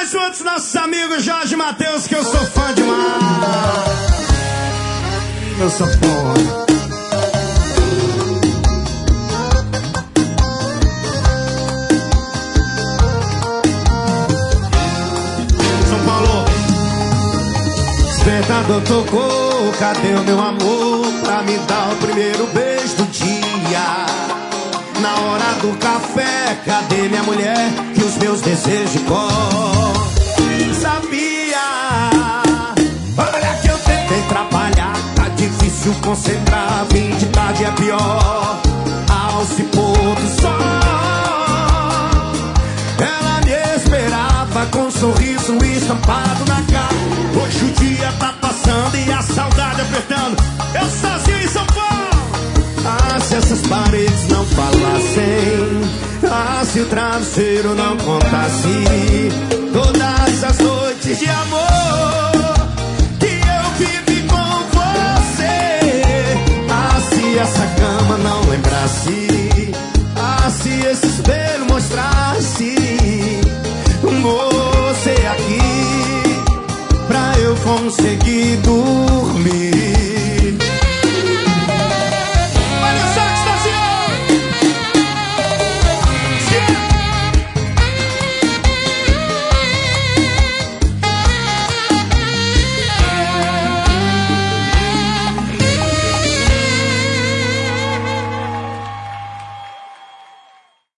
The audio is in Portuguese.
mais um dos nossos amigos Jorge Mateus, que eu sou fã demais. Meu sanfona. São Paulo. Despertador tocou, cadê o meu amor pra me dar o primeiro beijo do dia? Na hora do café, cadê minha mulher que os meus desejos de cor? Sabia, olha que eu tentei trabalhar, tá difícil concentrar, fim de tarde é pior. Ao se pôr do sol, ela me esperava com um sorriso estampado na cara. Hoje o dia tá passando e a saudade apertando. Eu sozinho em São Paulo. Ah, se essas paredes não falassem, ah, se o travesseiro não contasse todas as noites de amor que eu vivi com você. Ah, se essa cama não lembrasse, ah, se esse espelho